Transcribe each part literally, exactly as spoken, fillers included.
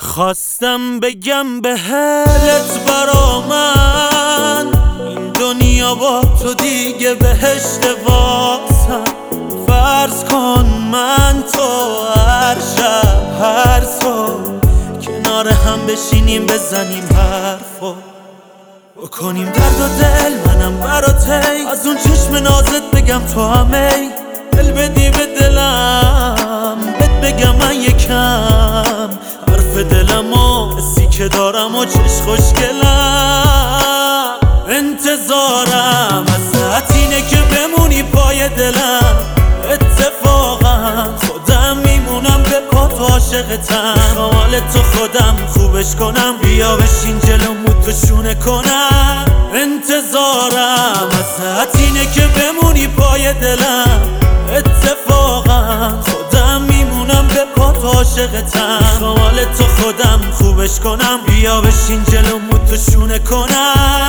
خواستم بگم به حلت برا من این دنیا با تو دیگه بهشت واسم. فرض کن من تو هر شب هر صبح کنار هم بشینیم بزنیم حرفو بکنیم درد و دل منم براتی از اون چشم نازت بگم تو همه دل بدی به دلم بهت بگم من یکم حرف دلم و حسی که دارم و چش خوشگلم. انتظارم ازت اینه که بمونی پای دلم، اتفاقا خودم میمونم به پات و عاشقتم. حال تو خودم خوبش کنم، بیا بشین جلومو تو شونه کنم. انتظارم ازت اینه که بمونی پای دلم، اتفاقا خودم میمونم به پات و عاشقتم. حال تو خودم خوبش کنم، بیا بشین جلومو تو شونه کنم.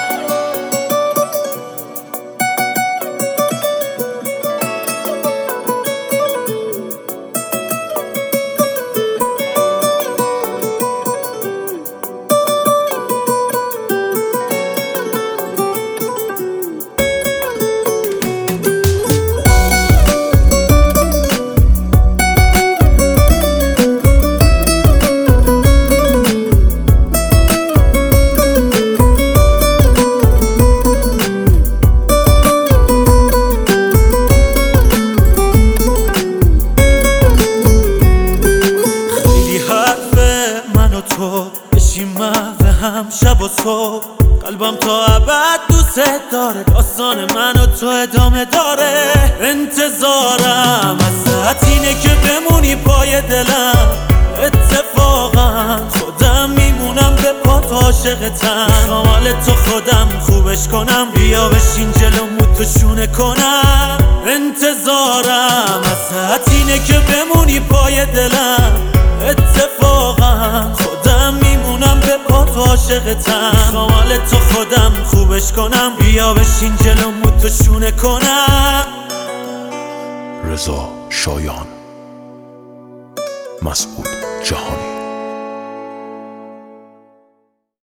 تو بشیم محو هم شب و صبح، قلبم تا ابد دوست داره، داستان من و تو ادامه داره. انتظارم ازت اینه که بمونی پای دلم، اتفاقا خودم میمونم به پات و عاشقتم. حال تو خودم خوبش کنم، بیا بشین جلومو تو شونه کنم. انتظارم ازت اینه که بمونی پای دلم، اتفاقا خودم میمونم به پات و عاشقتم. حال تو خودم خوبش کنم، بیا بشین جلومو تو شونه کنم. رضا شایان، مسعود جهانی.